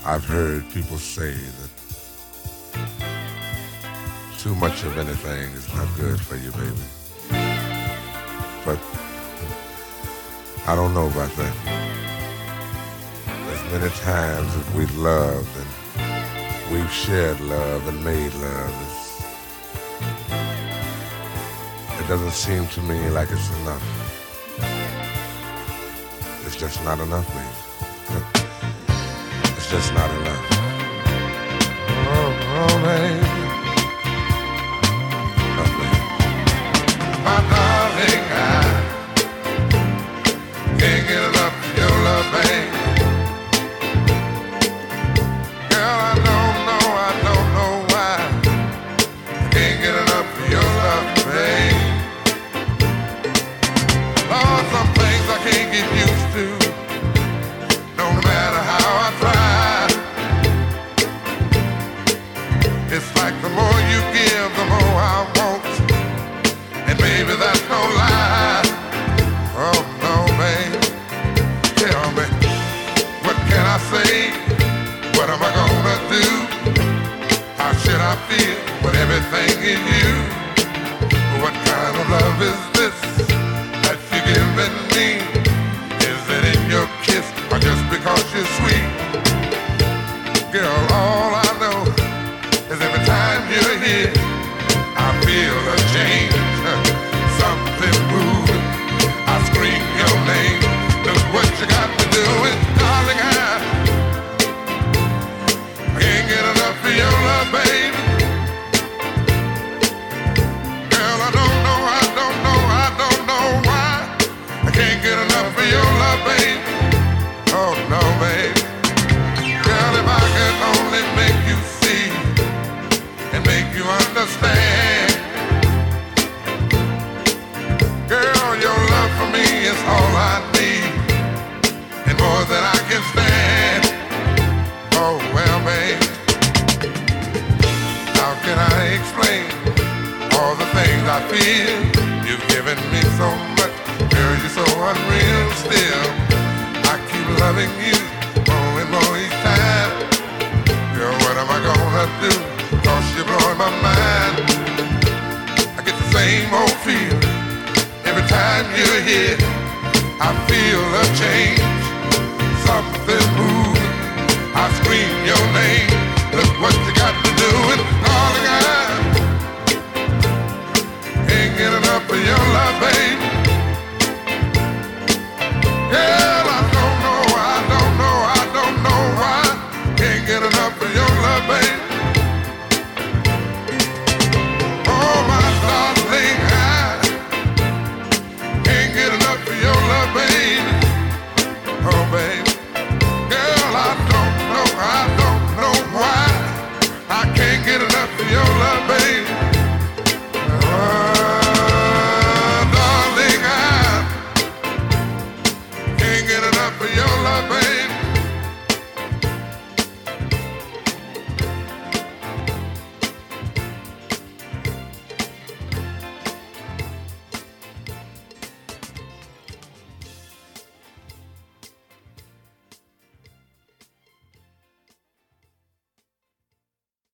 I've heard people say that too much of anything is not good for you, baby. But I don't know about that. As many times as we've loved and we've shared love and made love, it doesn't seem to me like it's enough. It's just not enough, baby. It's just not enough. Oh, baby. Oh, baby. My darling, I can't get enough of your love, baby. Girl, I don't know why I can't get enough of your love, baby. Lord, some things I can't get used to, no matter how I try. It's like the more you give, the more I want. And baby, that's no lie. Oh no, baby. Tell me, what can I say? What am I gonna do? How should I feel when everything is you? What kind of love is this that you're giving me? Is it in your kiss or just because you're sweet? Girl, all I know is every time you're here, I feel a change, something moving. I scream your name. Look what you got to do, and darling, I can't get enough of your love, baby. Girl, I don't know why I can't get enough of your love, baby. Oh no, baby. Girl, if I could only make you see and make you understand. Girl, your love for me is all I need and more than I can stand. Oh well, babe, how can I explain all the things I feel? You've given me so much, girl, you're so unreal still. I keep loving you more and more each time. Girl, what am I gonna do? 'Cause you're blowing my mind. I get the same old feeling every time you're here. I feel a change, something moving. I scream your name. Look what you got to do.